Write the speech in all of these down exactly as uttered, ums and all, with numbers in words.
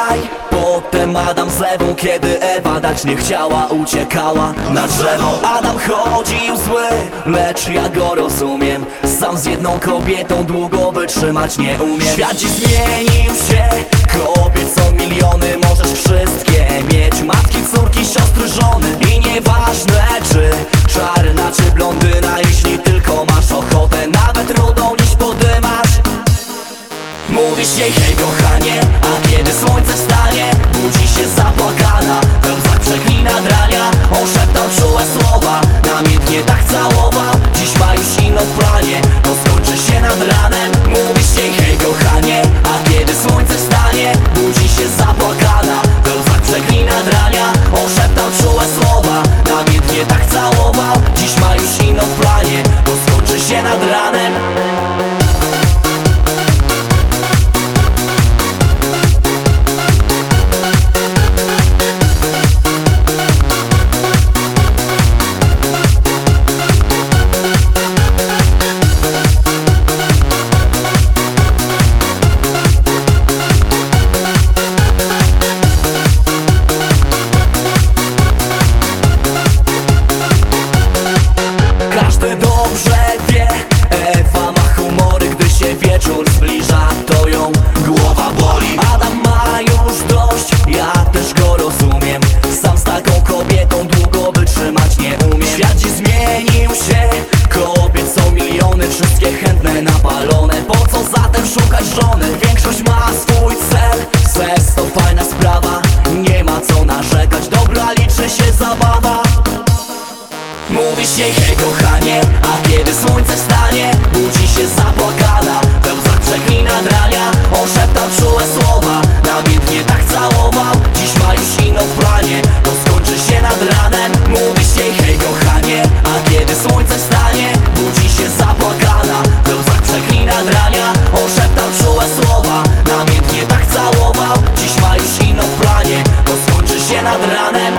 wczoraj. Potem Adam z Ewą, kiedy Ewa dać nie chciała, uciekała na drzewo. Adam chodził zły, lecz ja go rozumiem. Sam z jedną kobietą długo wytrzymać nie umiem. Świat dziś zmienił się, kobiet są miliony. Możesz wszystkie mieć, matki, córki, siostry, żony. I nieważne czy czarna czy blondyna, jeśli tylko masz ochotę, nawet rudą dziś podymasz. Mówisz jej hej kochanie, a kiedy słońce wstanie, budzi się zapłakana, we łzach przeklina drania. On szeptał czułe słowa, namiętnie tak całował. Dziś ma już inną w planie, to skończy się nad ranem. Mówisz jej hej kochanie, a kiedy słońce wstanie, budzi się zapłakana, we łzach przeklina drania. On szeptał czułe słowa, namiętnie tak całował. Dziś ma już inną w planie, to skończy się nad ranem. Każdy dobrze wie, Ewa ma humory, gdy się wieczór zbliża, to ją głowa boli. Adam ma już dość, ja też go rozumiem. Sam z taką kobietą długo wytrzymać nie umiem. Świat dziś zmienił się, kobiet są miliony, wszystkie chętne, napalone. Po co zatem szukać żony? Większość ma swój cel, seks to fajna sprawa, nie ma co narzekać, dobra liczy się zabawa. Mówisz jej hej kochanie, a kiedy słońce wstanie, budzi się zapłakana, we łzach przeklina drania. On szeptał czułe słowa, namiętnie tak całował. Dziś ma już inną w planie, to skończy się nad ranem. Mówisz jej hej kochanie, a kiedy słońce wstanie, budzi się zapłakana, we łzach przeklina drania. On szeptał czułe słowa, namiętnie tak całował. Dziś ma już inną w planie, to skończy się nad ranem.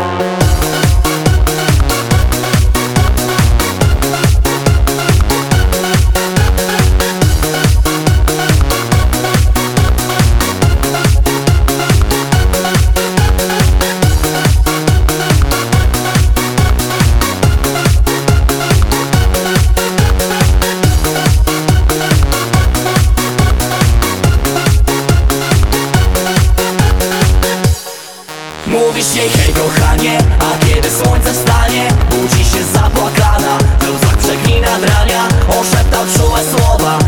Mówisz jej hej kochanie, a kiedy słońce wstanie, budzi się zapłakana, we łzach przeklina drania. On szeptał czułe słowa,